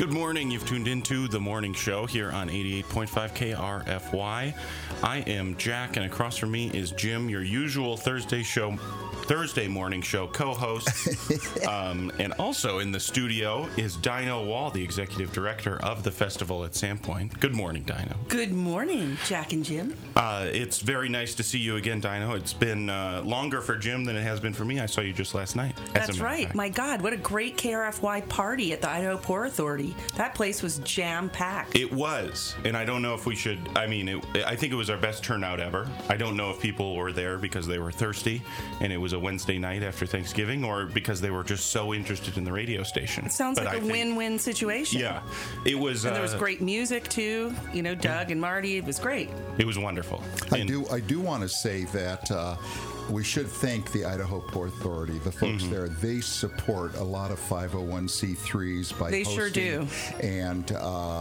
Good morning. You've tuned into The Morning Show here on 88.5 KRFY. I am Jack, and across from me is Jim, your usual Thursday morning show co-host. And also in the studio is Dino Wall, the executive director of the festival at Sandpoint. Good morning, Dino. Good morning, Jack and Jim. It's very nice to see you again, Dino. It's been longer for Jim than it has been for me. I saw you just last night. That's right. My God, what a great KRFY party at the Idaho Port Authority. That place was jam-packed. It was, and I don't know if we should, I think it was our best turnout ever. I don't know if people were there because they were thirsty and it was a Wednesday night after Thanksgiving, or because they were just so interested in the radio station. It sounds like a win-win situation. Yeah, it was. And there was great music too. You know, Doug and Marty. It was great. It was wonderful. I do want to say that we should thank the Idaho Port Authority, the folks there. They support a lot of 501c3s by they hosting. Sure do. And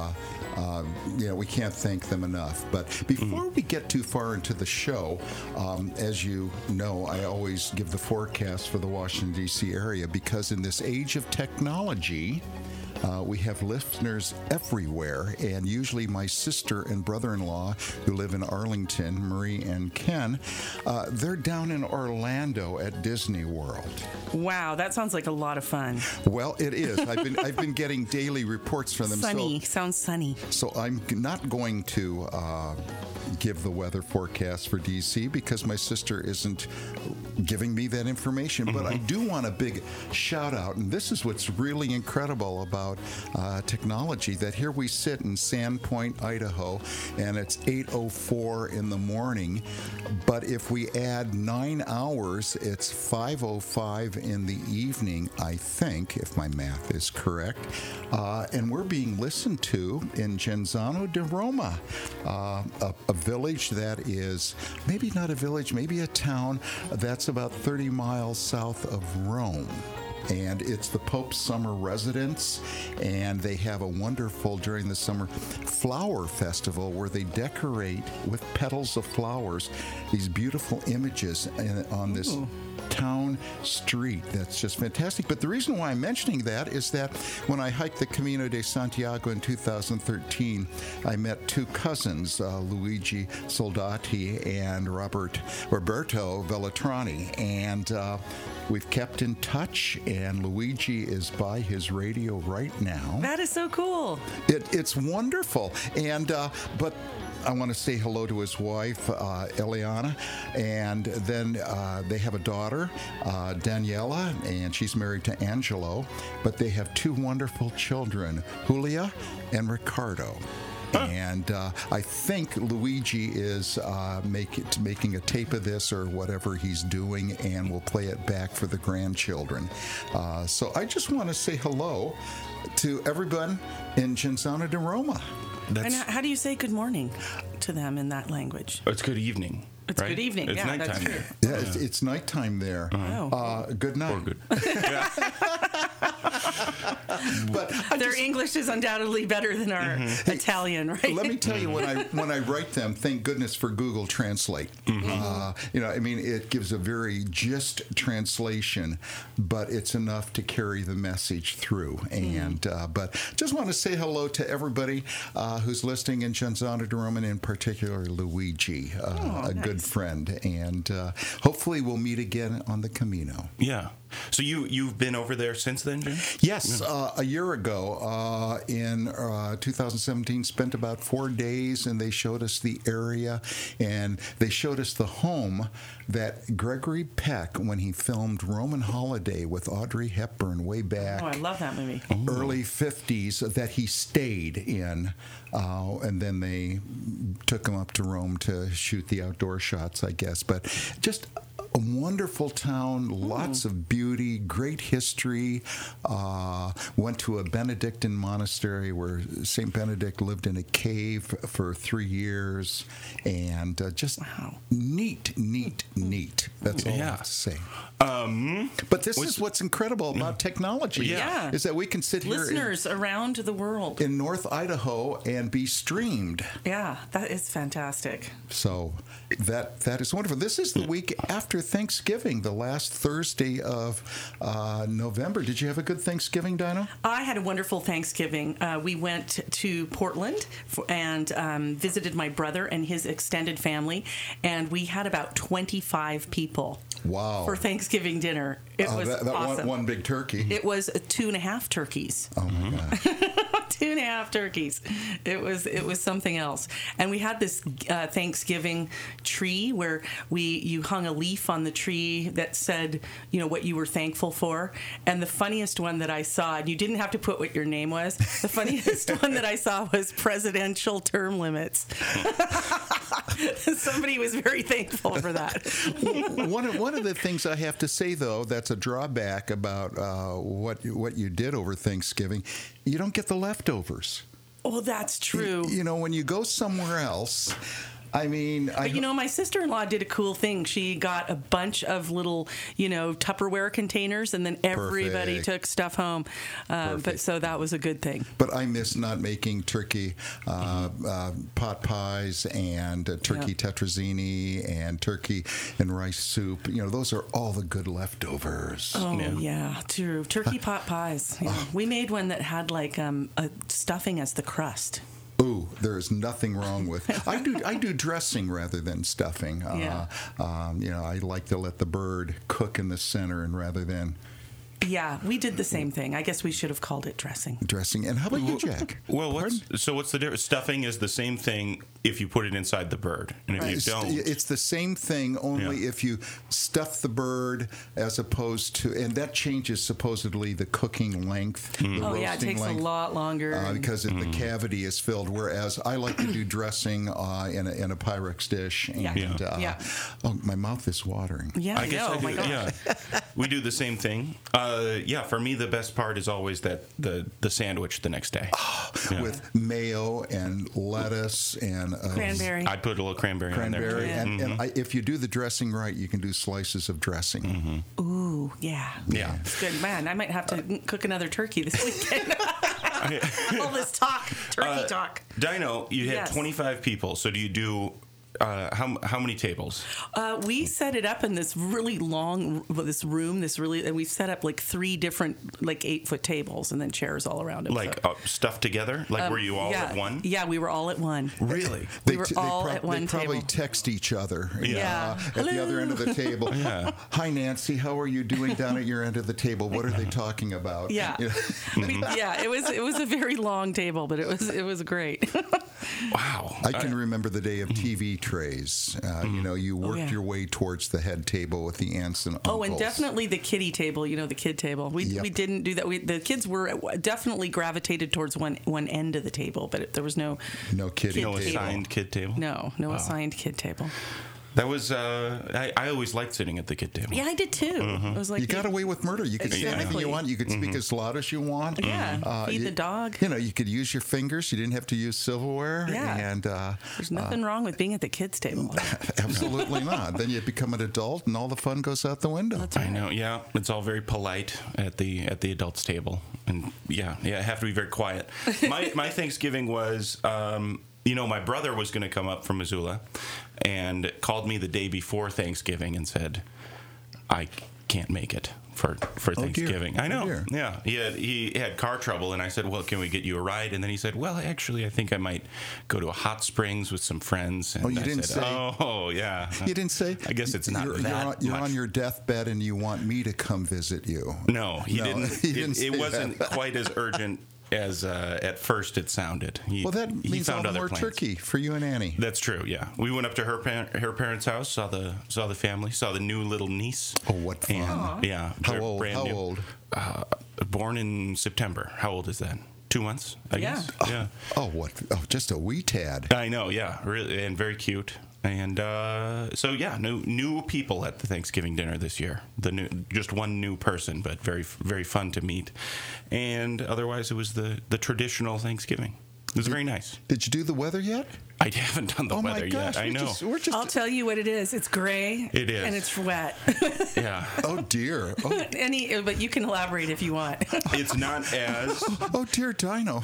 we can't thank them enough. But before we get too far into the show, as you know, I always give the forecast for the Washington, D.C. area, because in this age of technology, we have listeners everywhere, and usually my sister and brother-in-law who live in Arlington, Marie and Ken, they're down in Orlando at Disney World. Wow, that sounds like a lot of fun. Well, it is. I've been getting daily reports from them. Sunny, sounds sunny. So I'm not going to give the weather forecast for DC because my sister isn't giving me that information. But I do want a big shout out, and this is what's really incredible about technology, that here we sit in Sandpoint, Idaho, and it's 8:04 in the morning. But if we add 9 hours, it's 5:05 in the evening, I think, if my math is correct. And we're being listened to in Genzano de Roma, a village that is maybe not a village, maybe a town that's about 30 miles south of Rome. And it's the Pope's summer residence, and they have a wonderful, during the summer, flower festival where they decorate with petals of flowers these beautiful images on this town street. That's just fantastic. But the reason why I'm mentioning that is that when I hiked the Camino de Santiago in 2013, I met two cousins, Luigi Soldati and Roberto Vellatrani, and we've kept in touch, and Luigi is by his radio right now. That is so cool. It's wonderful. And but I want to say hello to his wife, Eliana, and then they have a daughter, Daniela, and she's married to Angelo, but they have two wonderful children, Julia and Ricardo. And I think Luigi is making a tape of this or whatever he's doing, and we'll play it back for the grandchildren. So I just want to say hello to everyone in Genzano de Roma. And how do you say good morning to them in that language? It's good evening. It's right? good evening. It's nighttime. That's true. Yeah, it's nighttime there. Good night. Or good. But their English is undoubtedly better than our Italian, right? Let me tell you, when I write them, thank goodness for Google Translate. It gives a very just translation, but it's enough to carry the message through. And but just want to say hello to everybody who's listening in Genzano de Roma, and in particular Luigi, a good friend. And hopefully we'll meet again on the Camino. Yeah. So you've been over there since then, Jim? Yes, a year ago in 2017, spent about 4 days, and they showed us the area, and they showed us the home that Gregory Peck, when he filmed Roman Holiday with Audrey Hepburn way back. Oh, I love that movie. Early 50s, that he stayed in, and then they took him up to Rome to shoot the outdoor shots, I guess. But just a wonderful town, lots of beauty, great history. Went to a Benedictine monastery where St. Benedict lived in a cave for 3 years, and just neat. That's all I have to say. But this is what's incredible about technology, is that we can sit here listeners around the world in North Idaho and be streamed. Yeah, that is fantastic. So that is wonderful. This is the week after Thanksgiving, the last Thursday of November. Did you have a good Thanksgiving, Dino? I had a wonderful Thanksgiving. We went to Portland and visited my brother and his extended family, and we had about 25 people. Wow. For Thanksgiving dinner. It was that awesome. one big turkey. It was 2.5 turkeys. Oh my gosh. 2.5 turkeys. It was something else. And we had this Thanksgiving tree where you hung a leaf on the tree that said, what you were thankful for. And the funniest one that I saw, and you didn't have to put what your name was, the funniest one that I saw was presidential term limits. Somebody was very thankful for that. One of the things I have to say, though, that's a drawback about what you did over Thanksgiving, you don't get the leftovers. Oh, that's true. When you go somewhere else, I mean... But my sister-in-law did a cool thing. She got a bunch of little, Tupperware containers, and then everybody Perfect. took stuff home. But so that was a good thing. But I miss not making turkey pot pies and turkey tetrazzini and turkey and rice soup. Those are all the good leftovers. Oh, yeah, true. Turkey pot pies. Yeah. We made one that had like a stuffing as the crust. Ooh, there is nothing wrong with. I do dressing rather than stuffing. I like to let the bird cook in the center, and rather than. Yeah, we did the same thing. I guess we should have called it dressing. Dressing. And how about you, Jack? Well, what's the difference? Stuffing is the same thing if you put it inside the bird, and if you don't, it's the same thing. Only if you stuff the bird, as opposed to, and that changes supposedly the cooking length. The roasting it takes length, a lot longer because the cavity is filled. Whereas I like to do dressing in a Pyrex dish. And, oh, my mouth is watering. Yeah, I guess I do. My gosh. Yeah, we do the same thing. For me, the best part is always that the sandwich the next day with mayo and lettuce and cranberry. I'd put a little cranberry on there. And if you do the dressing right, you can do slices of dressing. Ooh, yeah. It's good, man. I might have to cook another turkey this weekend. All this turkey talk. Dino, you had 25 people. So do you do? How many tables? We set it up in this really long room. And we've set up like 3 different 8-foot tables and then chairs all around it. Stuffed together? Were you all at one? Yeah, we were all at one. Really? We were all at one table. They probably table. text each other Yeah. at the other end of the table. Hi, Nancy. How are you doing down at your end of the table? What are they talking about? Yeah. It was a very long table, but it was great. Wow. I can remember the day of TV trays. You worked your way towards the head table with the aunts and uncles. Oh, and definitely the kiddie table, the kid table. We didn't do that. The kids were definitely gravitated towards one end of the table, but there was no kiddie no assigned kid table. No assigned kid table. That was I always liked sitting at the kid table. Yeah, I did too. It was like you got away with murder. You could say anything you want. You could speak as loud as you want. Yeah, feed the dog. You could use your fingers. You didn't have to use silverware. Yeah, and there's nothing wrong with being at the kids' table. Absolutely not. Then you become an adult, and all the fun goes out the window. That's right. I know. Yeah, it's all very polite at the adults' table, and have to be very quiet. My Thanksgiving was. My brother was going to come up from Missoula and called me the day before Thanksgiving and said, I can't make it for Thanksgiving. Dear. I know. Dear. Yeah. He had car trouble, and I said, well, can we get you a ride? And then he said, well, actually, I think I might go to a hot springs with some friends. And you didn't say? Oh, yeah. You didn't say? I guess it's not you're on your deathbed and you want me to come visit you. No, he didn't. He didn't say it wasn't that. quite as urgent as at first it sounded. That means found all the more plans. turkey for you and Annie. That's true. Yeah, we went up to her parents' house, saw the family, saw the new little niece. Oh, what fun! And, yeah, How they're old? brand How new. old? Born in September. How old is that? 2 months, I guess. Yeah. Oh, what? Oh, just a wee tad. I know. Yeah, really, and very cute. And new people at the Thanksgiving dinner this year. Just one new person, but very, very fun to meet. And otherwise, it was the traditional Thanksgiving. It was very nice. Did you do the weather yet? I haven't done the Oh weather my gosh, yet. I know. we're just I'll tell you what it is. It's gray. It is. And it's wet. Yeah. Oh dear. Oh, But you can elaborate if you want. It's not as. oh dear, Dino.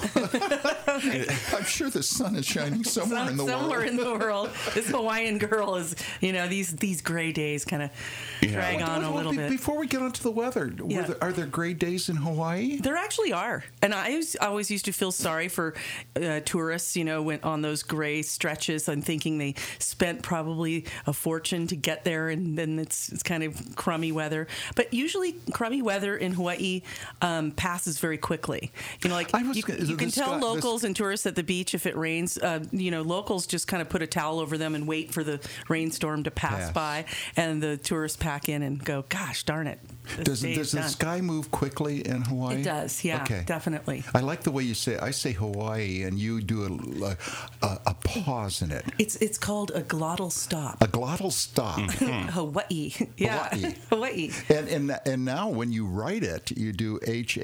I'm sure the sun is shining somewhere in the Somewhere world. in the world, this Hawaiian girl is, these gray days kind of drag on a little bit. Before we get onto the weather, Yeah. are there gray days in Hawaii? There actually are, and I always used to feel sorry for tourists. Went on those gray stretches. I'm thinking they spent probably a fortune to get there, and then it's kind of crummy weather. But usually, crummy weather in Hawaii passes very quickly. You can tell locals and tourists at the beach if it rains. Locals just kind of put a towel over them and wait for the rainstorm to pass by, and the tourists pack in and go, "Gosh darn it." Does the sky move quickly in Hawaii? It does, yeah, Okay. definitely. I like the way you say. I say Hawaii, and you do a pause in it. It's called a glottal stop. A glottal stop. Hawaii, yeah, Hawaii. And now when you write it, you do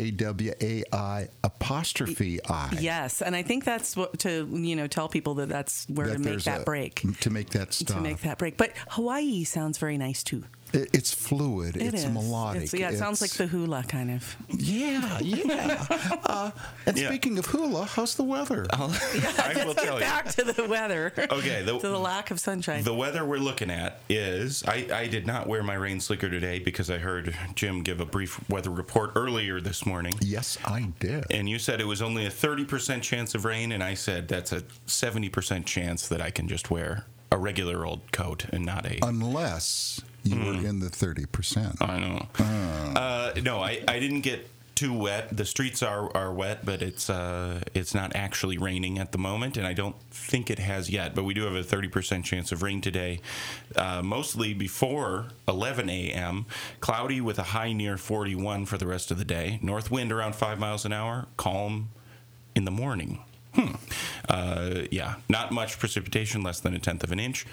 HAWAI apostrophe I. Yes, and I think that's what to tell people that's where to make there's that break. To make that stop. To make that break. But Hawaii sounds very nice too. It's fluid. It it's is. melodic. It sounds like the hula kind of. Yeah. And speaking of hula, how's the weather? I will tell you. Back to the weather. Okay. To the lack of sunshine. The weather we're looking at is I did not wear my rain slicker today because I heard Jim give a brief weather report earlier this morning. Yes, I did. And you said it was only a 30% chance of rain, and I said that's a 70% chance that I can just wear a regular old coat and not a. Unless you were in the 30%. I know. No, I didn't get too wet. The streets are wet, but it's not actually raining at the moment, and I don't think it has yet. But we do have a 30% chance of rain today, mostly before 11 a.m. Cloudy with a high near 41 for the rest of the day. North wind around 5 miles an hour. Calm in the morning. Not much precipitation, less than 1/10 of an inch.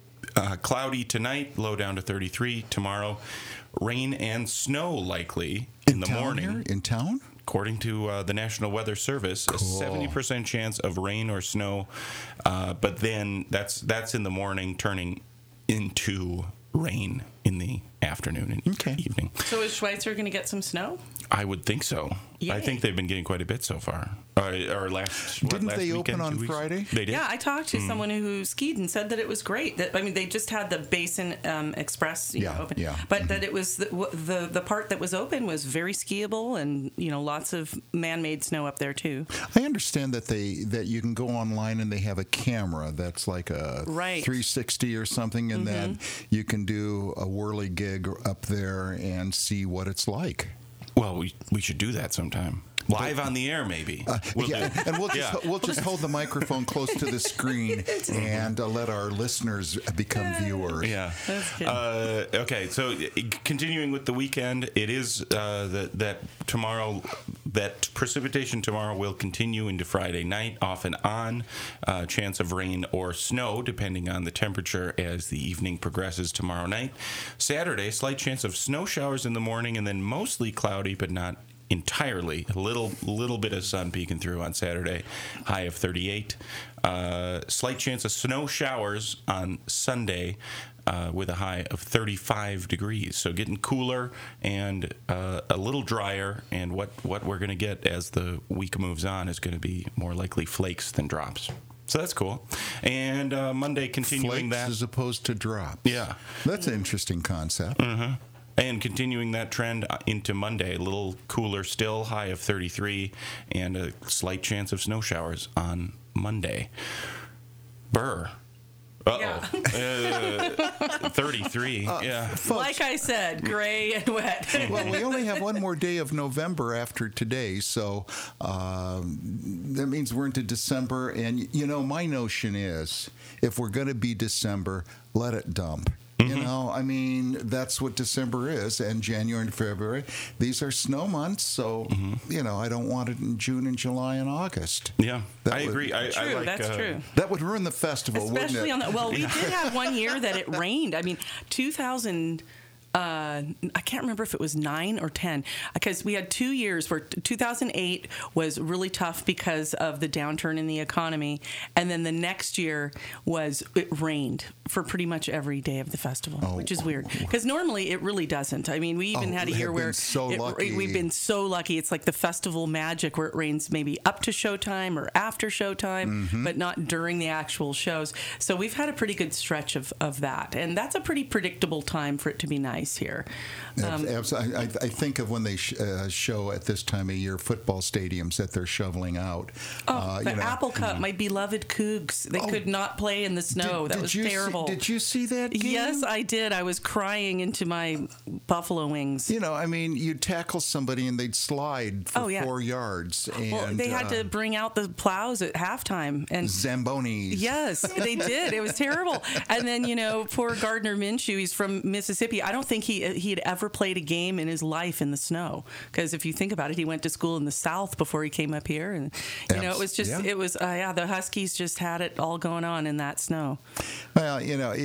Cloudy tonight, low down to 33. Tomorrow, rain and snow likely in the morning. Here? In town? According to the National Weather Service, Cool. a 70% chance of rain or snow. But then that's in the morning, turning into rain in the afternoon and evening. So is Schweitzer going to get some snow? I would think so. Yay. I think they've been getting quite a bit so far. Or last Didn't last they weekend, open on 2 weeks? Friday? They did. Yeah, I talked to someone who skied and said that it was great. They just had the Basin Express open, but that it was the part that was open was very skiable, and lots of man-made snow up there too. I understand that you can go online and they have a camera that's like a 360 or something, and then you can do a whirly gig up there and see what it's like. Well, we should do that sometime. Live on the air, maybe. And we'll just hold the microphone close to the screen and let our listeners become viewers. Yeah. That's good. Okay, so continuing with the weekend, it is that tomorrow, that precipitation tomorrow will continue into Friday night, off and on. Chance of rain or snow, depending on the temperature as the evening progresses tomorrow night. Saturday, slight chance of snow showers in the morning, and then mostly cloudy, but not entirely. A little bit of sun peeking through on Saturday, high of 38. Slight chance of snow showers on Sunday with a high of 35 degrees. So getting cooler and a little drier, and what we're going to get as the week moves on is going to be more likely flakes than drops. So that's cool. And Monday continuing Flakes that. as opposed to drops. Yeah. That's an interesting concept. And continuing that trend into Monday, a little cooler still, high of 33, and a slight chance of snow showers on Monday. Burr. Uh-oh. 33. Yeah. Folks, Like I said, gray and wet. well, we only have one more day of November after today, so that means we're into December. And, my notion is if we're going to be December, let it dump. That's what December is, and January and February. These are snow months, so, I don't want it in June and July and August. Yeah, I agree. I like, That's true. That would ruin the festival, Especially wouldn't it? we did have one year that it rained. 2000 I can't remember if it was 9 or 10, because we had 2 years where 2008 was really tough because of the downturn in the economy, and then the next year it rained for pretty much every day of the festival, which is weird because normally it really doesn't. I mean, we even had a year where we've been so lucky. It's like the festival magic where it rains maybe up to showtime or after showtime, but not during the actual shows. So we've had a pretty good stretch of that, and that's a pretty predictable time for it to be nice here. Absolutely. I think of when they show at this time of year football stadiums that they're shoveling out. Apple Cup, my beloved Cougs, they could not play in the snow. That was terrible. Did you see that game? Yes, I did. I was crying into my buffalo wings. You'd tackle somebody and they'd slide for 4 yards. And, they had to bring out the plows at halftime. And Zambonis. Yes, they did. It was terrible. And then, poor Gardner Minshew, he's from Mississippi. I don't think he had ever played a game in his life in the snow, because if you think about it, he went to school in the South before he came up here, and it was just the Huskies just had it all going on in that snow. Well,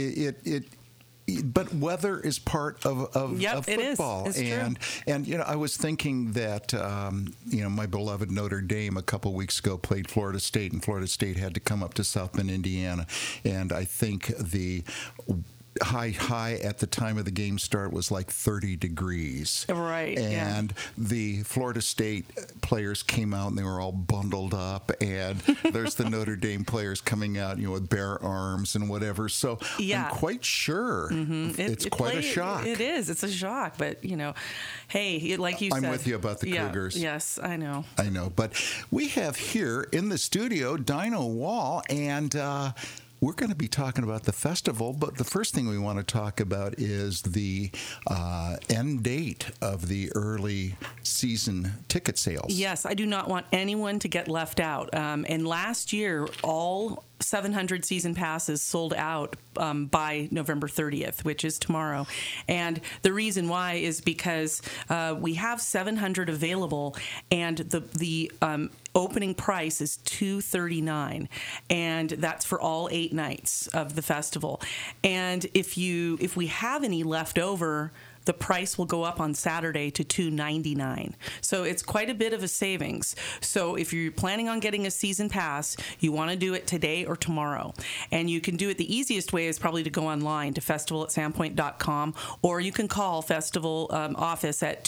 but weather is part of football. It's true. And I was thinking that my beloved Notre Dame a couple weeks ago played Florida State, and Florida State had to come up to South Bend, Indiana, and I think the high at the time of the game start was like 30 degrees. Right. And the Florida State players came out and they were all bundled up, and there's the Notre Dame players coming out, with bare arms and whatever. So I'm quite sure it's quite a shock. It is. It's a shock. But, hey, like you said. I'm with you about the Cougars. Yes, I know. But we have here in the studio Dinah Wall, and we're going to be talking about the festival, but the first thing we want to talk about is the end date of the early season ticket sales. Yes, I do not want anyone to get left out. And last year, all 700 season passes sold out by November 30th, which is tomorrow. And the reason why is because we have 700 available, and the opening price is $239, and that's for all 8 nights of the festival. And if we have any left over, the price will go up on Saturday to $299. So it's quite a bit of a savings. So if you're planning on getting a season pass, you want to do it today or tomorrow. And you can do it, the easiest way is probably to go online to festival@sandpoint.com, or you can call festival office at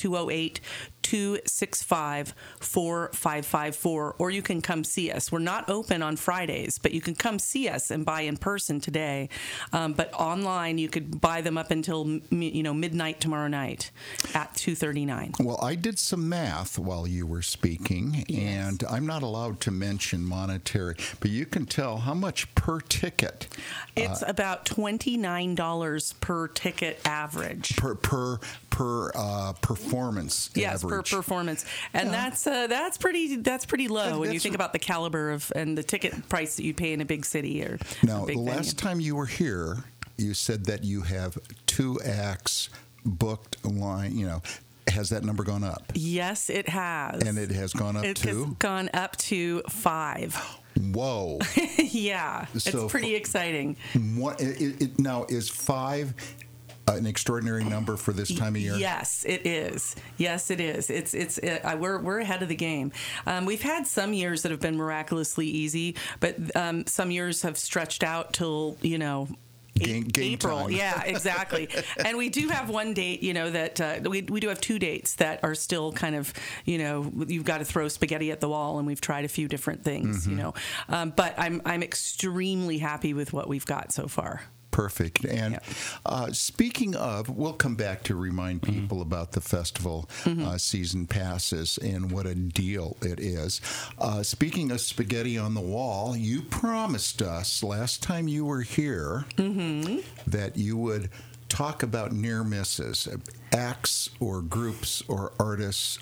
208-265-4554, or you can come see us. We're not open on Fridays, but you can come see us and buy in person today. But online, you could buy them up until midnight tomorrow night at $239. Well, I did some math while you were speaking, and I'm not allowed to mention monetary, but you can tell how much per ticket. It's about $29 per ticket average. Per performance. Yes, average. per performance, and that's pretty low when you think about the caliber and the ticket price that you pay in a big city or now. A big the last time you were here, you said that you have 2 acts booked line. Has that number gone up? Yes, it has. And it has gone up to? It has gone up to 5. Whoa. Yeah, so it's pretty exciting. What now is 5 an extraordinary number for this time of year? Yes, it is. Yes, it is. We're ahead of the game. We've had some years that have been miraculously easy, but some years have stretched out till Game April. time. Yeah, exactly. And we do have one date, that we do have 2 dates that are still kind of, you've got to throw spaghetti at the wall, and we've tried a few different things, but I'm extremely happy with what we've got so far. Perfect. And speaking of, we'll come back to remind people about the festival season passes and what a deal it is. Speaking of spaghetti on the wall, you promised us last time you were here that you would talk about near misses, acts or groups or artists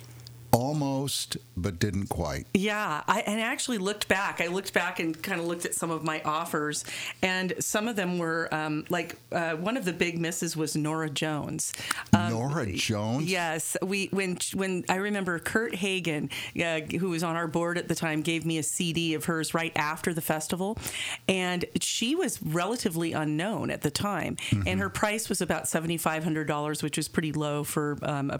Almost, but didn't quite. Yeah, I actually looked back. I looked back and kind of looked at some of my offers, and some of them were one of the big misses was Nora Jones. Nora Jones? Yes. When I remember Kurt Hagen, who was on our board at the time, gave me a CD of hers right after the festival, and she was relatively unknown at the time, and her price was about $7,500, which is pretty low for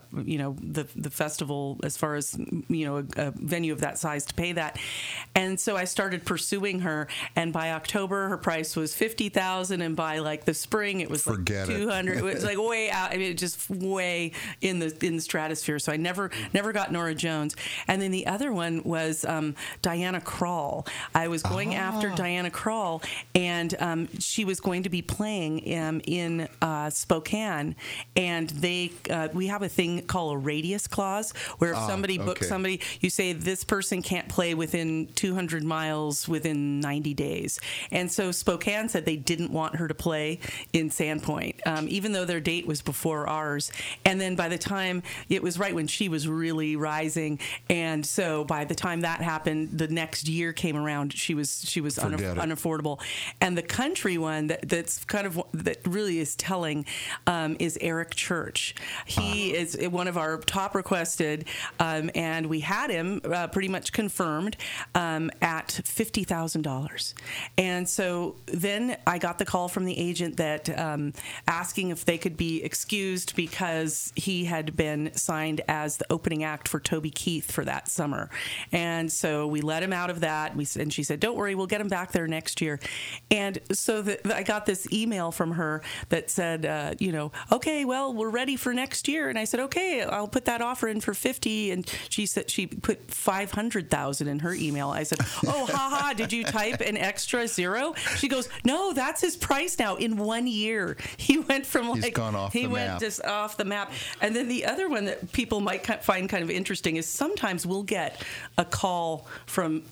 the festival as far as a venue of that size to pay that. And so I started pursuing her, and by October her price was $50,000, and by like the spring it was like $200,000. It was like way out. I mean, just way in the stratosphere. So I never got Nora Jones. And then the other one was Diana Krall. I was going after Diana Krall, and she was going to be playing in Spokane, and we have a thing called a radius clause, where if somebody books somebody, you say this person can't play within 200 miles within 90 days. And so Spokane said they didn't want her to play in Sandpoint, even though their date was before ours. And then by the time, it was right when she was really rising, and so by the time that happened, the next year came around, she was unaffordable. And the country one that really is telling is Eric Church. He is one of our top requested, and we had him pretty much confirmed at $50,000. And so then I got the call from the agent that asking if they could be excused because he had been signed as the opening act for Toby Keith for that summer. And so we let him out of that. And she said, "Don't worry, we'll get him back there next year." And so I got this email from her that said, "Okay, well, we're ready for next year." And I said, "Okay, I'll put that offer in for 50." And she said she put 500,000 in her email. I said, "Oh, haha, did you type an extra zero?" She goes, "No, that's his price now. In 1 year, he went from He's gone off he the went map. just off the map." And then the other one that people might find kind of interesting is sometimes we'll get a call from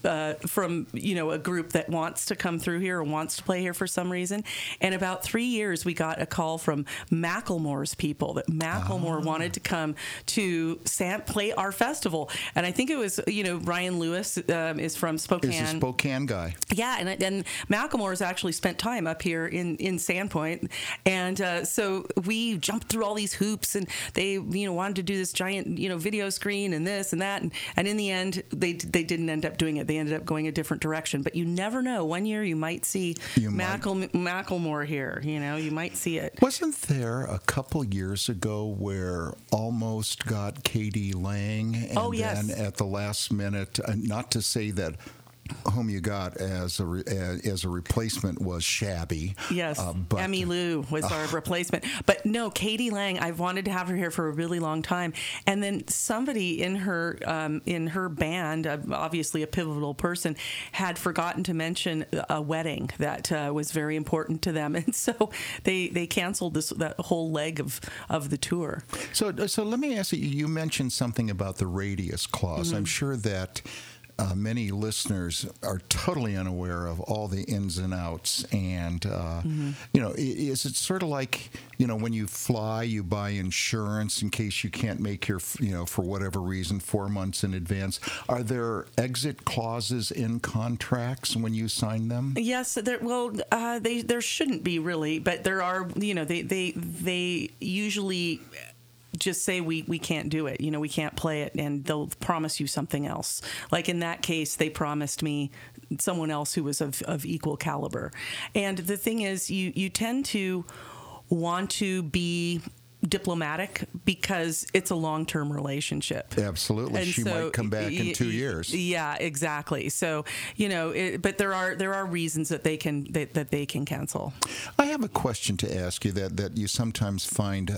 a group that wants to come through here or wants to play here for some reason. And about 3 years, we got a call from Macklemore's people that Macklemore wanted to come to play our festival. And I think it was, Ryan Lewis is from Spokane. He's a Spokane guy. Yeah, and Macklemore's actually spent time up here in Sandpoint. And so we jumped through all these hoops, and they, wanted to do this giant, video screen and this and that. And in the end, they didn't end up doing it. They ended up going a different direction. But you never know. 1 year you might see Macklemore here. You might see it. Wasn't there a couple years ago where almost got Katie Lang, and then at the last minute, not to say that whom you got as a replacement was shabby. Yes, but Emmy Lou was our replacement. But no, Katie Lang, I've wanted to have her here for a really long time. And then somebody in her band, obviously a pivotal person, had forgotten to mention a wedding that was very important to them, and so they canceled that whole leg of the tour. So let me ask you. You mentioned something about the radius clause. I'm sure that many listeners are totally unaware of all the ins and outs. And, is it sort of like, when you fly, you buy insurance in case you can't make your, for whatever reason, 4 months in advance? Are there exit clauses in contracts when you sign them? Yes, there shouldn't be really, but there are, they usually just say we can't do it, we can't play it, and they'll promise you something else. Like in that case, they promised me someone else who was of equal caliber. And the thing is, you tend to want to be diplomatic because it's a long-term relationship. Absolutely. And she might come back in 2 years. Yeah, exactly. So, but there are reasons that they can cancel. I have a question to ask you that you sometimes find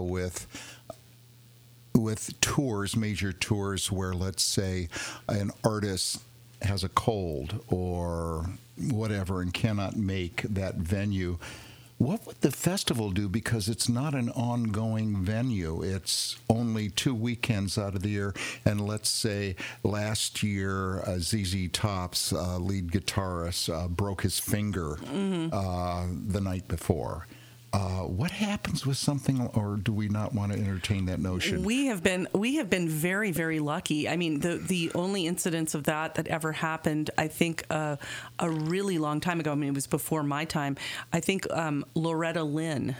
with tours, major tours, where let's say an artist has a cold or whatever and cannot make that venue. What would the festival do? Because it's not an ongoing venue. It's only 2 weekends out of the year. And let's say last year, ZZ Top's lead guitarist broke his finger the night before. What happens with something, or do we not want to entertain that notion? We have been very, very lucky. I mean, the only incidents of that ever happened, I think, a really long time ago. I mean, it was before my time. I think Loretta Lynn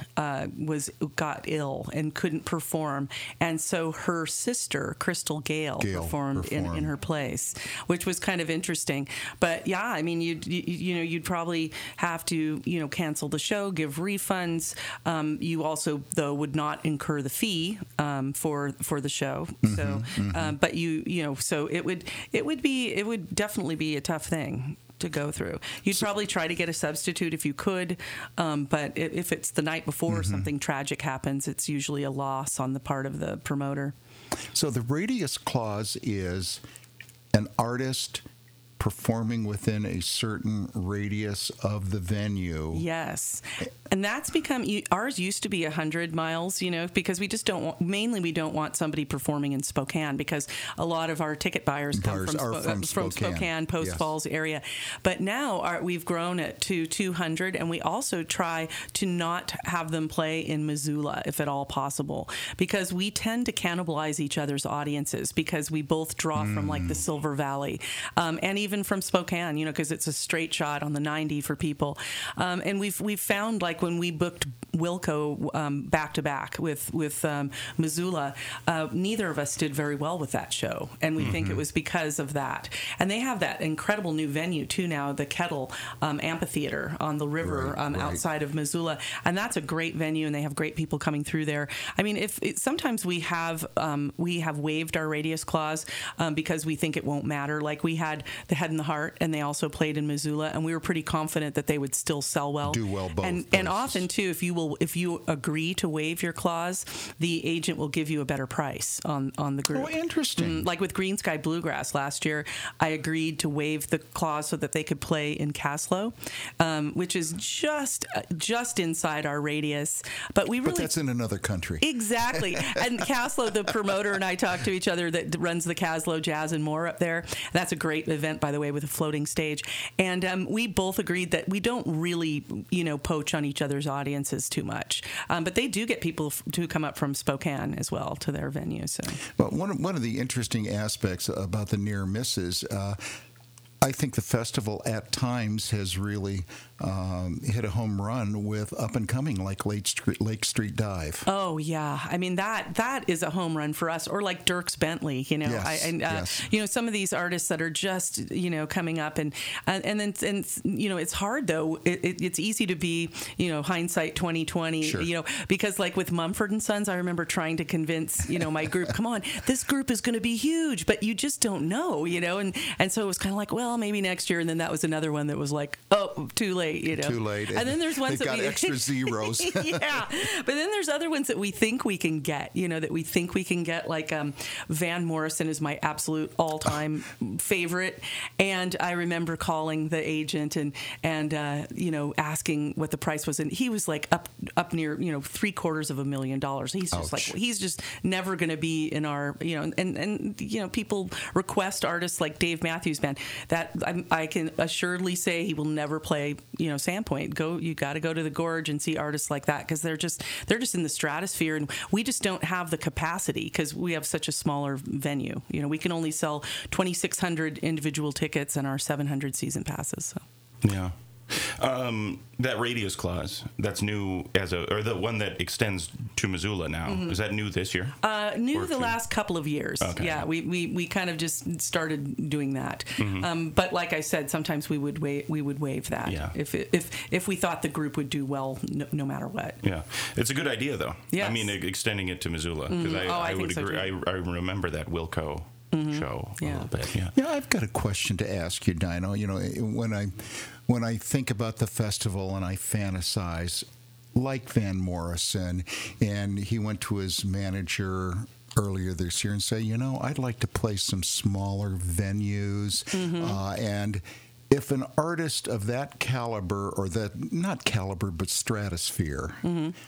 got ill and couldn't perform, and so her sister Crystal Gale performed in her place, which was kind of interesting. But yeah, I mean, you'd probably have to cancel the show, give refunds. You also, though, would not incur the fee for the show. So, but so it would definitely be a tough thing to go through. You'd probably try to get a substitute if you could, but if it's the night before something tragic happens, it's usually a loss on the part of the promoter. So the radius clause is an artist performing within a certain radius of the venue. Yes. And that's become, ours used to be 100 miles, because we just don't want, mainly we don't want somebody performing in Spokane, because a lot of our ticket buyers come from Spokane, Post Falls area. But now we've grown it to 200, and we also try to not have them play in Missoula, if at all possible, because we tend to cannibalize each other's audiences, because we both draw from like the Silver Valley, and even from Spokane, because it's a straight shot on the 90 for people. And we've found, like, when we booked Wilco back to back with Missoula, neither of us did very well with that show, and we think it was because of that. And they have that incredible new venue too now, the Kettle Amphitheater on the river outside of Missoula, and that's a great venue, and they have great people coming through there. I mean, sometimes we have waived our radius clause because we think it won't matter. Like, we had the Head and the Heart, and they also played in Missoula, and we were pretty confident that they would still sell well, do well both. And often too, if you agree to waive your clause, the agent will give you a better price on the group. Oh, interesting. Like with Green Sky Bluegrass last year, I agreed to waive the clause so that they could play in Caslow, which is just inside our radius. But that's in another country. Exactly. And Caslow, the promoter, and I talked to each other that runs the Caslow Jazz and More up there. That's a great event, by the way, with a floating stage. And we both agreed that we don't really, poach on each other's audiences too much. But they do get people to come up from Spokane as well to their venue. So, but one of the interesting aspects about the near misses, I think the festival at times has really hit a home run with up and coming, like Lake Street Dive. Oh yeah, I mean that is a home run for us. Or like Dierks Bentley, Yes. Some of these artists that are just coming up, and then it's hard though. It's easy to be hindsight 2020, sure. Because like with Mumford and Sons, I remember trying to convince my group, come on, this group is going to be huge, but you just don't know, and so it was kind of like, well, maybe next year, and then that was another one that was like, oh, too late. Too late. And then there's ones that got extra zeros. Yeah. But then there's other ones that we think we can get, like Van Morrison is my absolute all-time favorite. And I remember calling the agent and asking what the price was. And he was like up near, $750,000. He's just he's just never going to be in our, and people request artists like Dave Matthews Band that I can assuredly say he will never play, Sandpoint. You got to go to the Gorge and see artists like that, because they're just in the stratosphere, and we just don't have the capacity because we have such a smaller venue. We can only sell 2,600 individual tickets and our 700 season passes. So. Yeah. That radius clause, that's new or the one that extends to Missoula now. Mm-hmm. Is that new this year? New the last couple of years. Okay. Yeah, we kind of just started doing that. Mm-hmm. But like I said, sometimes we would waive that. Yeah. If we thought the group would do well, no matter what. Yeah, it's a good idea though. Yes. I mean, extending it to Missoula, because I would agree. So I remember that Wilco show a little bit. Yeah. I've got a question to ask you, Dino. When I think about the festival and I fantasize, like Van Morrison, and he went to his manager earlier this year and say, I'd like to play some smaller venues, and if an artist of that caliber, or that not caliber but stratosphere,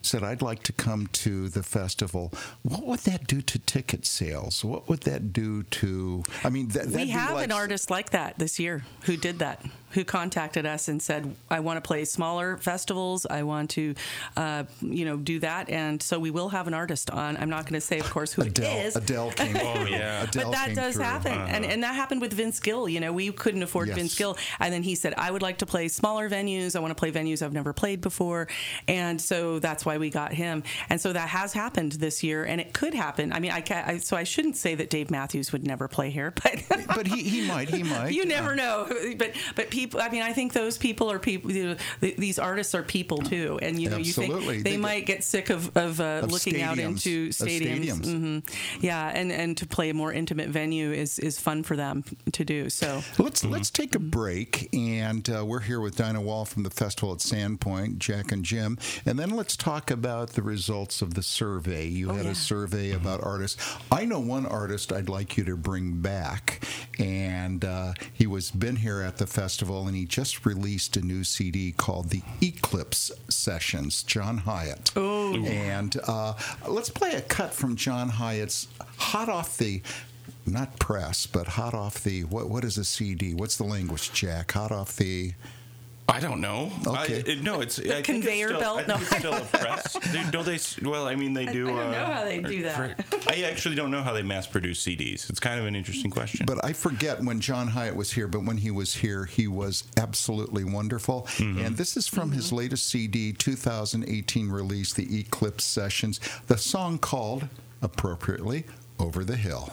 said, I'd like to come to the festival, what would that do to ticket sales? What would that do to, I mean, we have an artist like that this year who did that, who contacted us and said, I want to play smaller festivals. I want to, do that. And so we will have an artist on. I'm not going to say, of course, who it is. Adele came through. Yeah. Adele but that came does through. happen. And that happened with Vince Gill. We couldn't afford Yes. Vince Gill. And then he said, I would like to play smaller venues. I want to play venues I've never played before. And so that's why we got him. And so that has happened this year. And it could happen. I mean, so I shouldn't say that Dave Matthews would never play here. But he might. You never know. But people, I mean, I think those people are people, these artists are people too. And, you Absolutely. think they might get sick of looking out into stadiums. Mm-hmm. Yeah. And to play a more intimate venue is fun for them to do. So let's take a break, and we're here with Dinah Wall from the festival at Sandpoint, Jack and Jim, and then let's talk about the results of the survey. You had a survey about artists. I know one artist I'd like you to bring back, and he was been here at the festival, and he just released a new CD called The Eclipse Sessions, John Hiatt. Oh. And let's play a cut from John Hyatt's hot off the, not press, but hot off the, what is a CD? What's the language, Jack? Hot off the... I don't know. Okay. It's The conveyor belt? I think it's still a press. Don't they? Well, I mean, they do. I don't know how they do that. I actually don't know how they mass produce CDs. It's kind of an interesting question. But I forget when John Hiatt was here, but when he was here, he was absolutely wonderful. Mm-hmm. And this is from his latest CD, 2018 release, The Eclipse Sessions, the song called, appropriately, Over the Hill.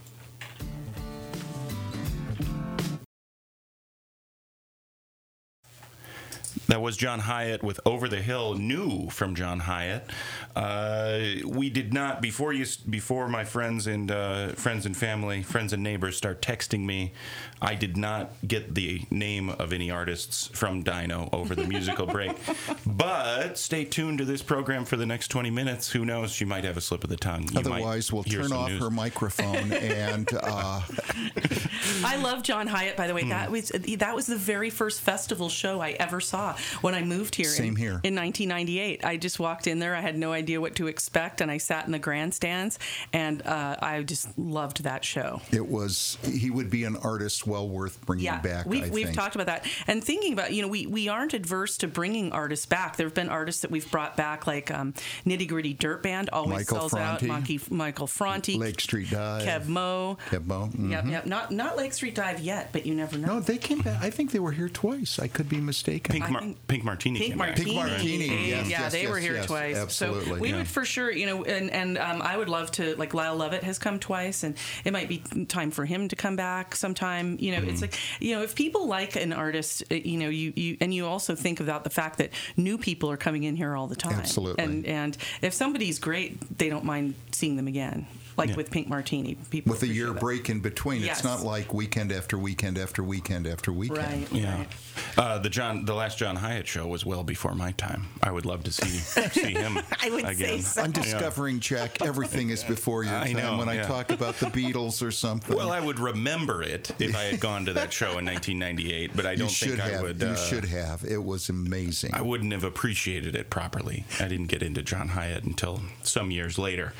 That was John Hiatt with Over the Hill, new from John Hiatt. We did not, before my friends and family, friends and neighbors start texting me, I did not get the name of any artists from Dino over the musical break. But stay tuned to this program for the next 20 minutes. Who knows? She might have a slip of the tongue. Otherwise, we'll turn off her microphone and... I love John Hiatt, by the way. That was the very first festival show I ever saw when I moved here. Same here. In 1998. I just walked in there. I had no idea what to expect, and I sat in the grandstands, and I just loved that show. He would be an artist well worth bringing back, we've talked about that. And thinking about, we aren't adverse to bringing artists back. There have been artists that we've brought back, like Nitty Gritty Dirt Band always Michael sells Franti. out. Michael Franti. Lake Street Dive. Kev Mo. Mm-hmm. Yep. Not Lake Street Dive yet, but you never know. No, they came back. I think they were here twice. I could be mistaken. Pink Martini came back. Pink Martini, yes, they were here yes, twice. absolutely. So we would for sure, and I would love to, like Lyle Lovett has come twice, and it might be time for him to come back sometime. It's like, if people like an artist, you also think about the fact that new people are coming in here all the time. Absolutely. And if somebody's great, they don't mind seeing them again. Like with Pink Martini, people with a year break in between. Yes. It's not like weekend after weekend after weekend after weekend. Right. Yeah. Right. The last John Hiatt show was well before my time. I would love to see him I would again. say so. I'm discovering, Jack, everything is before your time. know, when I yeah. talk about the Beatles or something. Well, I would remember it if I had gone to that show in 1998, but I don't think I would. You should have. It was amazing. I wouldn't have appreciated it properly. I didn't get into John Hiatt until some years later.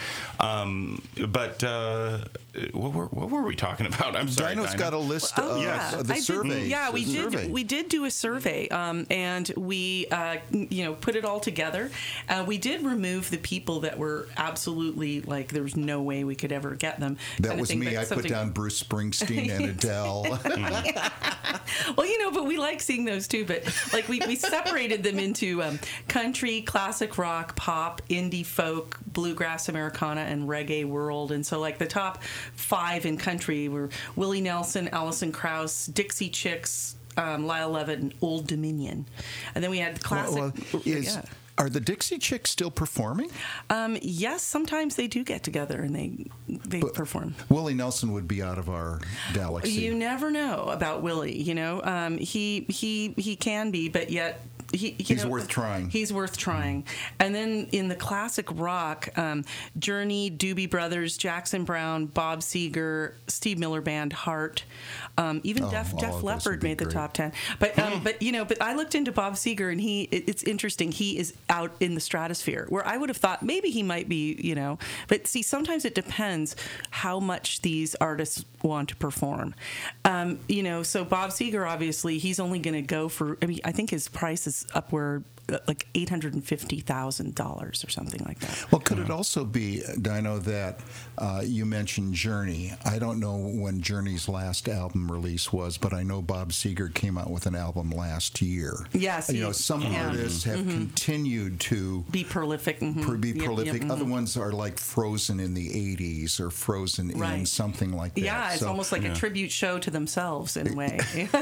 What were we talking about? I'm sorry. Dino's got a list of the survey. We did do a survey, and we put it all together. We did remove the people that were absolutely like there was no way we could ever get them. That was me. I put down Bruce Springsteen and Adele. Well, but we like seeing those too. But like we separated them into country, classic rock, pop, indie folk, bluegrass, Americana, and reggae world. And so like the top 5 in country were Willie Nelson, Alison Krauss, Dixie Chicks, Lyle Lovett, and Old Dominion. And then we had classic. Are the Dixie Chicks still performing? Yes, sometimes they do get together and they perform. Willie Nelson would be out of our galaxy. You never know about Willie. He can be, but yet he's worth trying. He's worth trying. And then in the classic rock, Journey, Doobie Brothers, Jackson Browne, Bob Seger, Steve Miller Band, Heart, even Def Leppard made the top 10. But but I looked into Bob Seger, and it's interesting. He is out in the stratosphere, where I would have thought maybe he might be, But see, sometimes it depends how much these artists want to perform. So Bob Seger, obviously, he's only going to go for, I think his price is upward like $850,000 or something like that. Well, could it also be, Dino, that you mentioned Journey? I don't know when Journey's last album release was, but I know Bob Seger came out with an album last year. Yes. Some artists have continued to be prolific. Be prolific. Other ones are like frozen in the 80s or frozen in something like that. Yeah, it's almost like a tribute show to themselves in a way.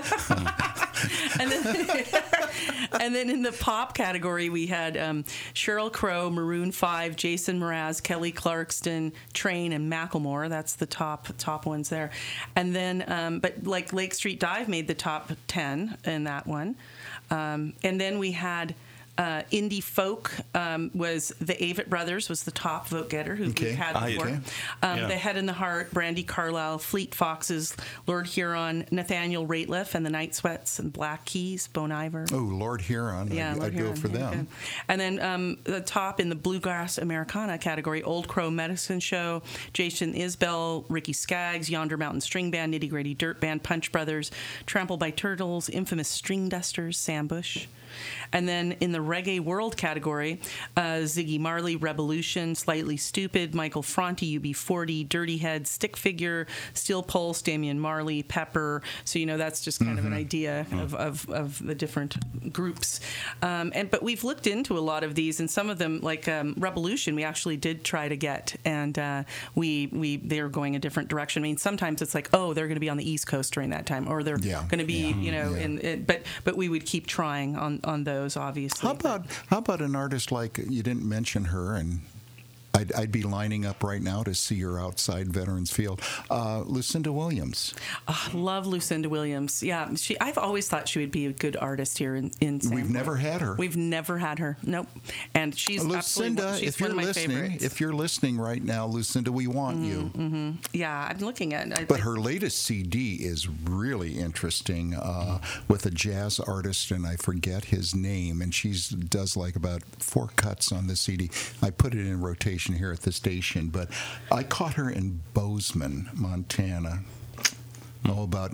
And then in the pop category, we had Sheryl Crow, Maroon 5, Jason Mraz, Kelly Clarkson, Train, and Macklemore. That's the top ones there. And then, but like Lake Street Dive made the top 10 in that one. And then we had indie folk was the Avett Brothers was the top vote getter who we've had before. The Head and the Heart, Brandi Carlile, Fleet Foxes, Lord Huron, Nathaniel Rateliff, and the Night Sweats, and Black Keys, Bon Iver. Oh, Lord Huron. I'd go for them. And then the top in the Bluegrass Americana category, Old Crow Medicine Show, Jason Isbell, Ricky Skaggs, Yonder Mountain String Band, Nitty Gritty Dirt Band, Punch Brothers, Trampled by Turtles, Infamous String Dusters, Sam Bush. And then in the reggae world category, Ziggy Marley, Revolution, Slightly Stupid, Michael Franti, UB40, Dirty Head, Stick Figure, Steel Pulse, Damian Marley, Pepper. So, that's just kind of an idea of the different groups. But we've looked into a lot of these, and some of them, like Revolution, we actually did try to get, and they're going a different direction. I mean, sometimes it's like, oh, they're going to be on the East Coast during that time, or they're going to be, but we would keep trying on those, obviously. How about an artist like, you didn't mention her, and I'd be lining up right now to see her outside Veterans Field. Lucinda Williams. Love Lucinda Williams. Yeah, I've always thought she would be a good artist here in Sanford. We've never had her. We've never had her. Nope. And she's Lucinda. She's one of my favorites. If you're listening right now, Lucinda, we want you. Mm-hmm. Yeah, I'm looking at. But her latest CD is really interesting, with a jazz artist, and I forget his name, and she does like about 4 cuts on the CD. I put it in rotation here at the station, but I caught her in Bozeman, Montana. About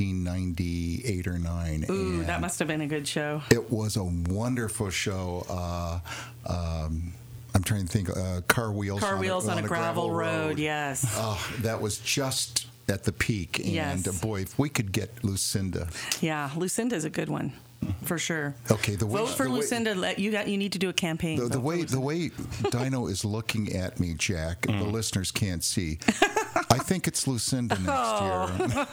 1998 or 9. Ooh, and that must have been a good show. It was a wonderful show. I'm trying to think. Car Wheels on a Gravel Road. Yes. That was just at the peak. And yes. Boy, if we could get Lucinda. Yeah, Lucinda's a good one. For sure. Okay, vote for Lucinda. You need to do a campaign. The way Dino is looking at me, Jack, the listeners can't see. I think it's Lucinda next year.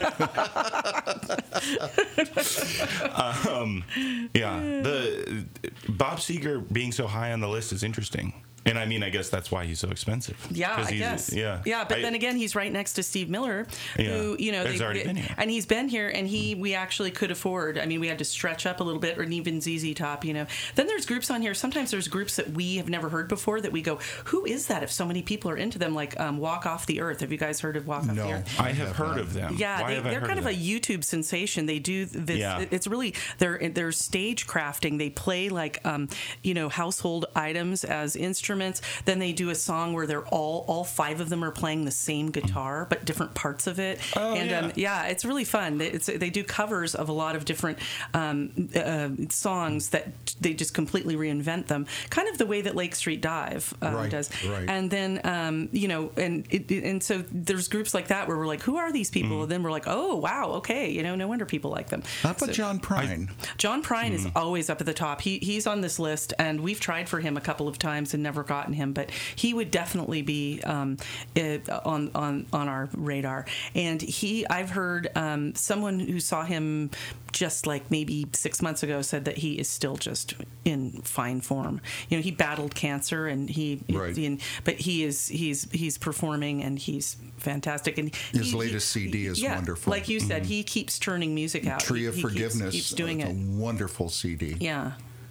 The Bob Seger being so high on the list is interesting. And I mean, I guess that's why he's so expensive. Yeah, I guess. Yeah, but then again, he's right next to Steve Miller, who has already been here, and he's been here, and we actually could afford. I mean, we had to stretch up a little bit, or even ZZ Top. Then there's groups on here. Sometimes there's groups that we have never heard before that we go, who is that? If so many people are into them, like Walk Off the Earth. Have you guys heard of Walk Off the Earth? I have heard of them. Yeah, they're kind of a YouTube sensation. They do this. Yeah. It's really they're stage crafting. They play like household items as instruments. Then they do a song where they're all 5 of them are playing the same guitar but different parts of it. It's really fun. They do covers of a lot of different songs that they just completely reinvent them, kind of the way that Lake Street Dive does. Right. And then and so there's groups like that where we're like, who are these people? And then we're like, oh wow, okay, no wonder people like them. How about John Prine? John Prine is always up at the top. He's on this list, and we've tried for him a couple of times and never gotten him, but he would definitely be on our radar. And I've heard someone who saw him just like maybe 6 months ago said that he is still just in fine form. He battled cancer, and but he's performing, and he's fantastic. And his latest CD is wonderful. Like you said, he keeps churning music out. Tree of Forgiveness. Keeps doing it. A wonderful CD. Yeah.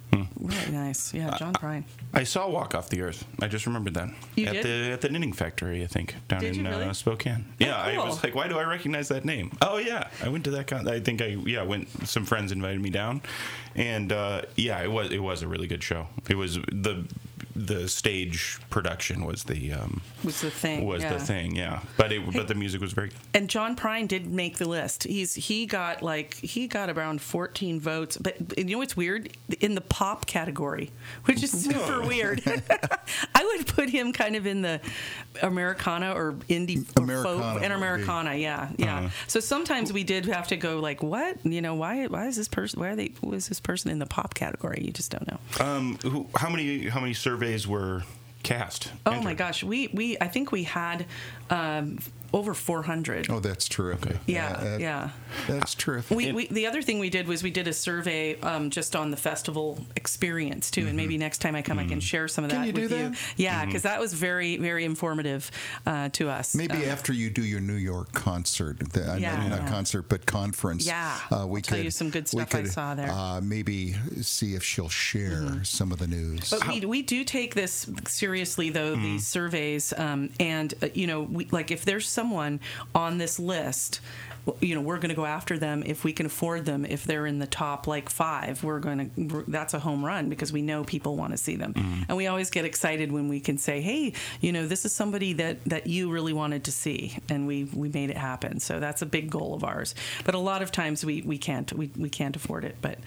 Really nice. Yeah, John Prine. I saw Walk Off the Earth. I just remembered that. You at did? the Knitting Factory, I think, down Did in you really? Spokane. Yeah, cool. I was like, why do I recognize that name? Oh yeah, I went to that I think I went. Some friends invited me down, and it was a really good show. It was the stage production was the thing. the thing, yeah. But the music was very good. And John Prine did make the list. He got around 14 votes. But you know what's weird? In the pop category, which is super weird. I would put him kind of in the Americana or indie or folk and Americana. Yeah. So sometimes we did have to go like, what? You know, why is this person? Who is this person in the pop category? You just don't know. How many surveys were cast? Oh my gosh, I think we had over 400. Oh, that's terrific. Yeah. That's terrific. The other thing we did was we did a survey just on the festival experience too, and maybe next time I come I can share some of that you with do you. that? Yeah, because that was very, very informative to us. Maybe after you do your New York concert, not concert, but conference. Yeah, we I'll tell you some good stuff I saw there. Maybe see if she'll share some of the news. But we do take this seriously, though, these surveys, and if there's someone on this list, we're going to go after them if we can afford them. If they're in the top 5, that's a home run because we know people want to see them. And we always get excited when we can say, hey, this is somebody that you really wanted to see, and we made it happen. So that's a big goal of ours. But a lot of times we can't afford it. But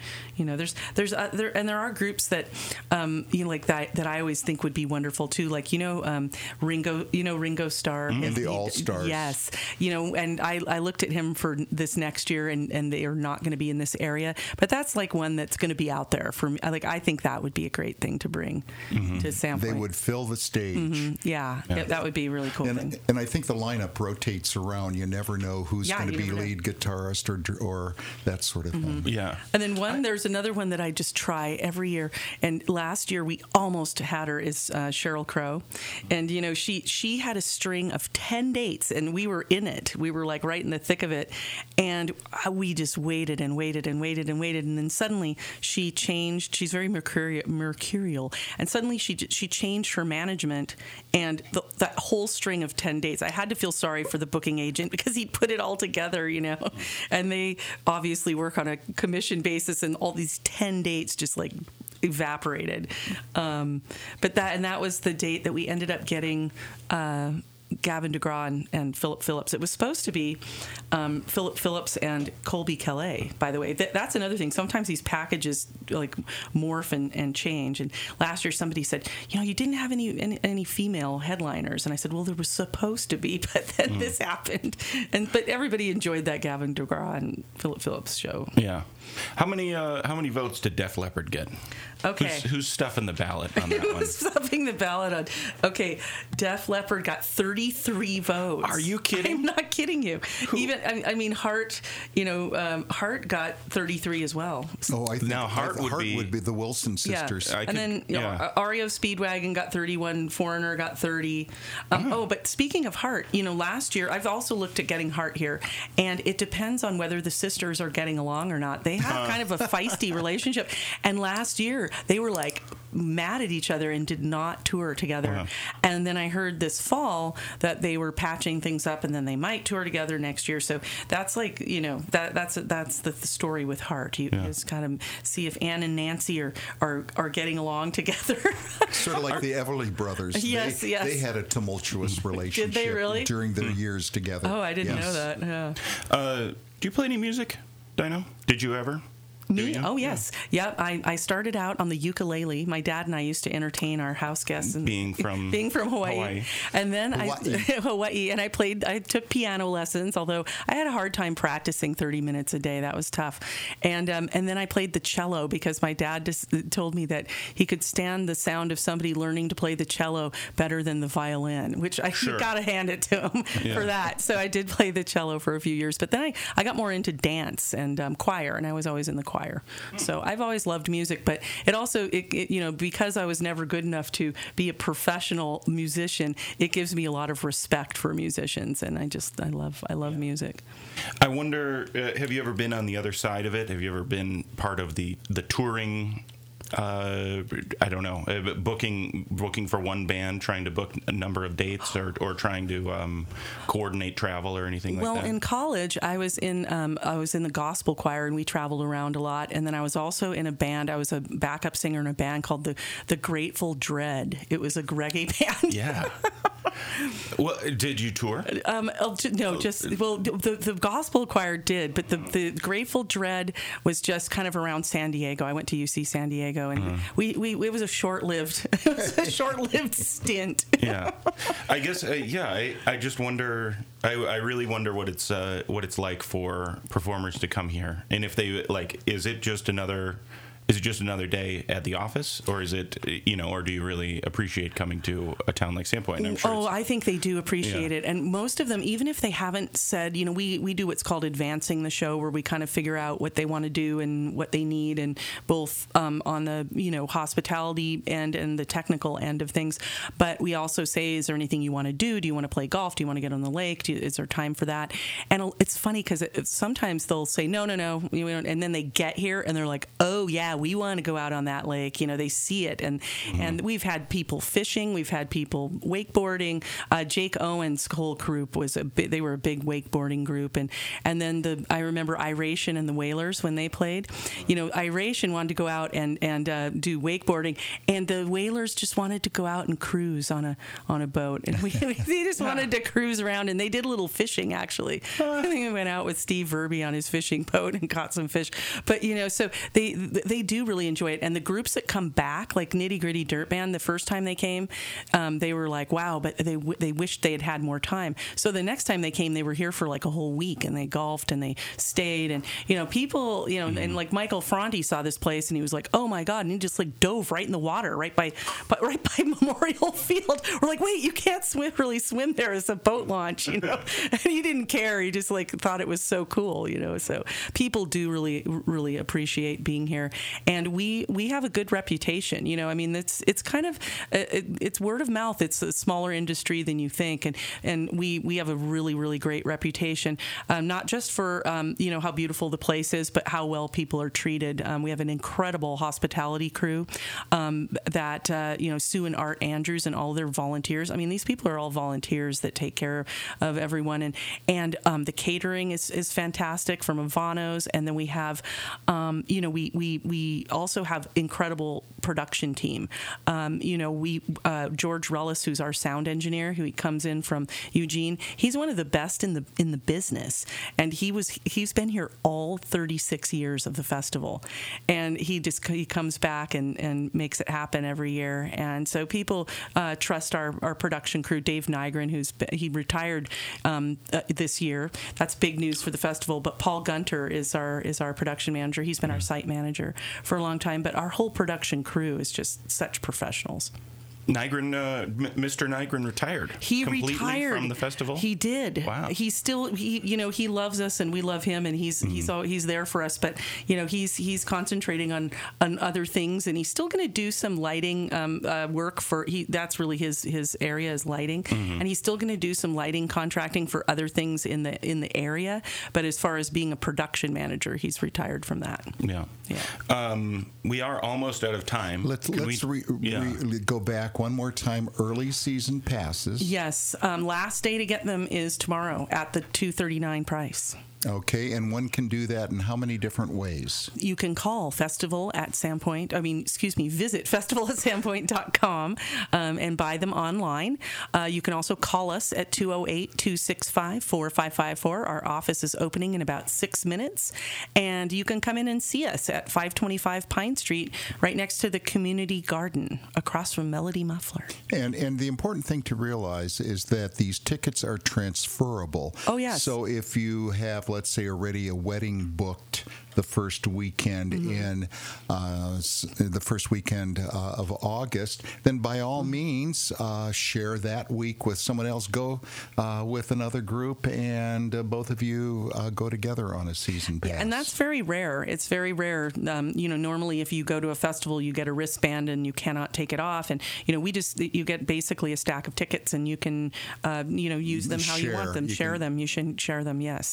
there are groups that that I always think would be wonderful too. Ringo Starr and the All Stars. Yes, and I looked at him for this next year, and they are not going to be in this area. But that's one that's going to be out there for me. I think that would be a great thing to bring to Sandpoint. They would fill the stage. Yeah, that would be a really cool thing. And I think the lineup rotates around. You never know who's going to be lead guitarist or that sort of thing. Yeah. And then there's another one that I just try every year. And last year we almost had her is Sheryl Crow, and she had a string of 10 dates, and we were in it. We were right in the thick of it, and we just waited and waited and waited and waited, and then suddenly she changed. She's very mercurial, and suddenly she changed her management, and that whole string of 10 dates. I had to feel sorry for the booking agent because he put it all together, and they obviously work on a commission basis, and all these 10 dates just evaporated. But that was the date that we ended up getting Gavin DeGraw and Philip Phillips. It was supposed to be Philip Phillips and Colby Calais, by the way. That's another thing. Sometimes these packages morph and change. And last year somebody said, you didn't have any female headliners. And I said, well, there was supposed to be, but then this happened. But everybody enjoyed that Gavin DeGraw and Philip Phillips show. Yeah. How many votes did Def Leppard get? Okay. Who's stuffing the ballot on that one? Who's stuffing the ballot on? Okay, Def Leppard got 33 votes. Are you kidding? I'm not kidding you. Heart, Heart got 33 as well. Oh, I think now Heart would be the Wilson sisters. Yeah. And then REO Speedwagon got 31, Foreigner got 30. But speaking of Heart, last year I've also looked at getting Heart here, and it depends on whether the sisters are getting along or not. They have kind of a feisty relationship, and last year they were mad at each other and did not tour together. Wow. And then I heard this fall that they were patching things up, and then they might tour together next year. So that's that's the story with Heart. You just got to see if Ann and Nancy are getting along together. Sort of like the Everly Brothers. Yes. They had a tumultuous relationship. Did they really? During their years together. Oh, I didn't know that. Yeah. Do you play any music, Dino? Did you ever? Me? Oh, yes. Yeah, I started out on the ukulele. My dad and I used to entertain our house guests. And being from Hawaii. And then Hawaii. And I took piano lessons, although I had a hard time practicing 30 minutes a day. That was tough. And then I played the cello because my dad just told me that he could stand the sound of somebody learning to play the cello better than the violin, which you got to hand it to him for that. So I did play the cello for a few years. But then I got more into dance and choir, and I was always in the choir. So I've always loved music, but it also, because I was never good enough to be a professional musician, it gives me a lot of respect for musicians, and I love music. I wonder, have you ever been on the other side of it? Have you ever been part of the touring I don't know, booking for one band, trying to book a number of dates, or trying to coordinate travel or anything like that? Well, in college, I was in the gospel choir, and we traveled around a lot. And then I was also in a band. I was a backup singer in a band called the Grateful Dread. It was a reggae band. Yeah. Well, did you tour? No, the gospel choir did, but the Grateful Dread was just kind of around San Diego. I went to UC San Diego, and it was a short-lived stint. Yeah, I guess. I just wonder. I really wonder what it's like for performers to come here, and if they is it just another day at the office, or is it, or do you really appreciate coming to a town like Sandpoint? I'm sure I think they do appreciate it. And most of them, even if they haven't said, we do what's called advancing the show, where we kind of figure out what they want to do and what they need, and both on the, hospitality end and the technical end of things. But we also say, is there anything you want to do? Do you want to play golf? Do you want to get on the lake? Is there time for that? And it's funny because sometimes they'll say, no, and then they get here and they're like, oh, yeah, we want to go out on that lake. They see it. And we've had people fishing. We've had people wakeboarding. Jake Owen's whole group they were a big wakeboarding group. And then I remember Iration and the Whalers when they played. Iration wanted to go out and do wakeboarding, and the Whalers just wanted to go out and cruise on a boat. And they just wanted to cruise around, and they did a little fishing, actually. I think we went out with Steve Verby on his fishing boat and caught some fish. But, so they do really enjoy it. And the groups that come back, like Nitty Gritty Dirt Band, the first time they came, they were like, wow, but they wished they had more time. So the next time they came, they were here for like a whole week, and they golfed and they stayed. And, people, and like Michael Franti saw this place, and he was like, oh my God. And he just like dove right in the water, right by Memorial Field. We're like, wait, you can't really swim there. It's a boat launch, And he didn't care. He just like thought it was so cool, So people do really, really appreciate being here. And we have a good reputation, it's kind of it's word of mouth. It's a smaller industry than you think, and we have a really, really great reputation, not just for how beautiful the place is, but how well people are treated. We have an incredible hospitality crew that Sue and Art Andrews and all their volunteers. I mean, these people are all volunteers that take care of everyone, and the catering is fantastic from Avanos, and then we have we also have incredible production team. George Rellis, who's our sound engineer, who comes in from Eugene, he's one of the best in the business, and he's been here all 36 years of the festival, and he comes back and makes it happen every year. And so people trust our production crew. Dave Nygren, he retired this year. That's big news for the festival. But Paul Gunter is our production manager. He's been our site manager for a long time. But our whole production crew is just such professionals. Nygren, Mr. Nygren retired. He completely retired from the festival. He did. Wow. He's still he loves us and we love him, and he's there for us. But he's concentrating on other things, and he's still going to do some lighting work for. That's really his area is lighting, and he's still going to do some lighting contracting for other things in the area. But as far as being a production manager, he's retired from that. Yeah. We are almost out of time. Let's go back one more time. Early season passes. Yes. Last day to get them is tomorrow at the $239 price. Okay, and one can do that in how many different ways? You can call visit festival@sandpoint.com and buy them online. You can also call us at 208-265-4554. Our office is opening in about 6 minutes, and you can come in and see us at 525 Pine Street, right next to the community garden, across from Melody Muffler. And the important thing to realize is that these tickets are transferable. Oh, yes. So if you have, let's say, already a wedding booked the first weekend in the first weekend of August, then by all means share that week with someone else. Go with another group, and both of you go together on a season pass. Yeah, and that's very rare. It's very rare. Normally if you go to a festival, you get a wristband and you cannot take it off, and you get basically a stack of tickets, and you can use them how you want them. Share them. You should share them. Yes, you can.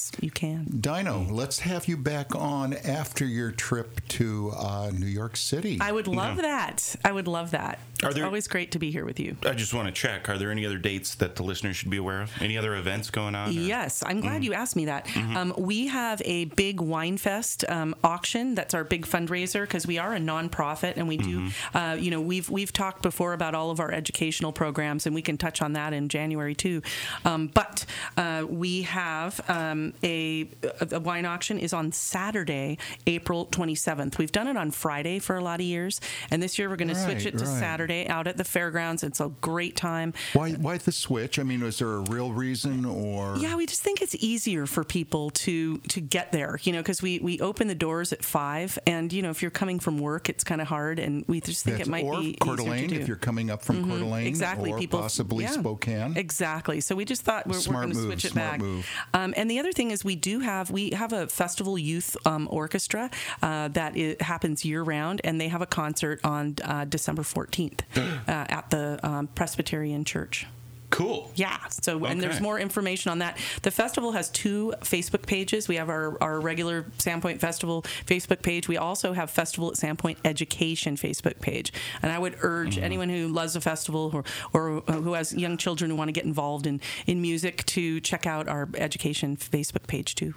can. Dino, let's have you back on after your trip to New York City. I would love that. I would love that. It's there- always great to be here with you. I just want to check. Are there any other dates that the listeners should be aware of? Any other events going on? Or? Yes, I'm glad you asked me that. We have a big wine fest auction. That's our big fundraiser because we are a nonprofit, and we do. We've talked before about all of our educational programs, and we can touch on that in January too. But we have a wine auction is on Saturday, April 27th. We've done it on Friday for a lot of years, and this year we're going to switch it to Saturday out at the fairgrounds. It's a great time. Why the switch? I mean, was there a real reason, or? Yeah, we just think it's easier for people to get there, because we open the doors at 5, and, if you're coming from work, it's kind of hard, and we just think it might be Coeur easier d'Alene, to do. if you're coming up from Coeur d'Alene, exactly. or People, possibly Spokane. Exactly. So we just thought we're going to switch it back. And the other thing is we have a festival youth orchestra that happens year round, and they have a concert on December 14th at the Presbyterian Church. Cool. Yeah. So, and there's more information on that. The festival has 2 Facebook pages. We have our regular Sandpoint Festival Facebook page. We also have Festival at Sandpoint Education Facebook page. And I would urge anyone who loves a festival or who has young children who want to get involved in music to check out our education Facebook page too.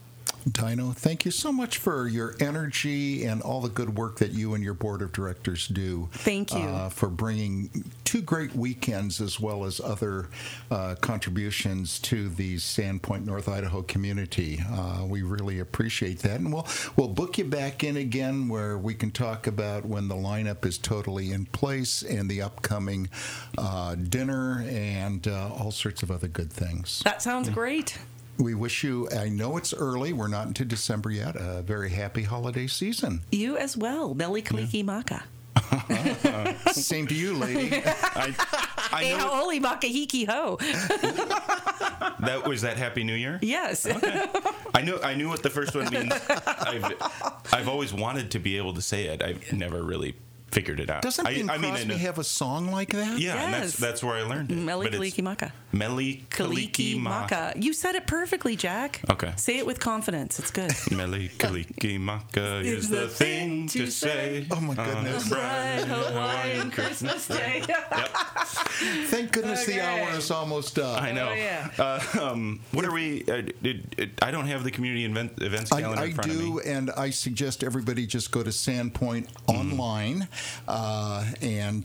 Dino, thank you so much for your energy and all the good work that you and your board of directors do. Thank you. For bringing 2 great weekends as well as other contributions to the Sandpoint, North Idaho community. We really appreciate that. And we'll book you back in again where we can talk about when the lineup is totally in place and the upcoming dinner and all sorts of other good things. That sounds great. We wish you, I know it's early, we're not into December yet, a very happy holiday season. You as well. Meli Kaliki Maka. Same to you, lady. Hey, holy makahiki ho. That was that Happy New Year? Yes. Okay. I knew what the first one means. I've always wanted to be able to say it. I've never really figured it out. Doesn't Bing Crosby have a song like that? Yeah, yes. and that's where I learned it. Meli Kaliki Maka. Meli Kaliki Maka. You said it perfectly, Jack. Okay. Say it with confidence. It's good. Meli Kaliki Maka is the thing to say. Oh, my goodness. Bright Hawaiian Christmas Day. Thank goodness the hour is almost up. I know. Oh, yeah. What are we? I don't have the community events calendar in front of me. I do, and I suggest everybody just go to Sandpoint online and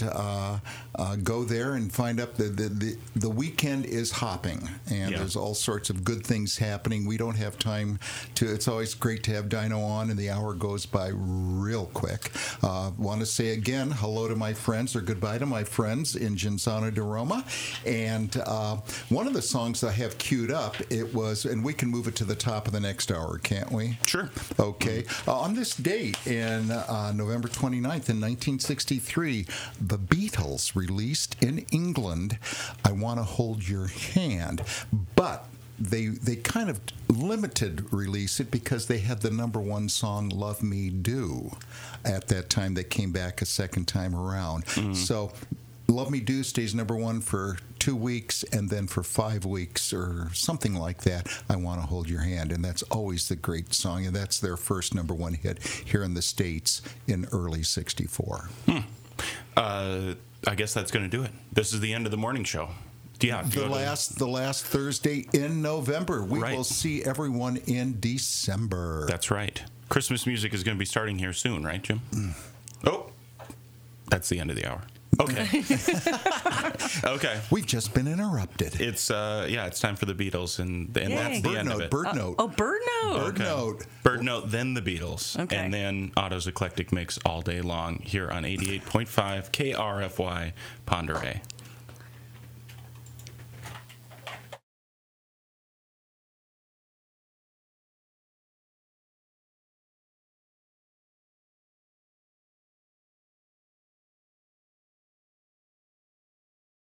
go there and find out the weekend is hopping, and there's all sorts of good things happening. We don't have time to. It's always great to have Dino on, and the hour goes by real quick. Want to say again hello to my friends, or goodbye to my friends in Ginsana de Roma, and one of the songs I have queued up, and we can move it to the top of the next hour, can't we? Sure. Okay. On this date in November 29th in 1963, the Beatles released in England I Want to Hold Your Hand, but they kind of limited release it because they had the #1 song Love Me Do at that time. They came back a second time around. So Love Me Do stays #1 for 2 weeks, and then for 5 weeks or something like that, I Want to Hold Your Hand. And that's always the great song, and that's their first #1 hit here in the States in early '64. I guess that's going to do it. This is the end of the morning show. Yeah, The last Thursday in November. We will see everyone in December. That's right. Christmas music is going to be starting here soon, right, Jim? Oh, that's the end of the hour. Okay. Okay. We've just been interrupted. It's it's time for the Beatles, and that's the end of it. Bird Note. Oh, Bird Note. Bird Note. Bird Note, then the Beatles. Okay. And then Otto's Eclectic Mix all day long here on 88.5 KRFY Ponder A.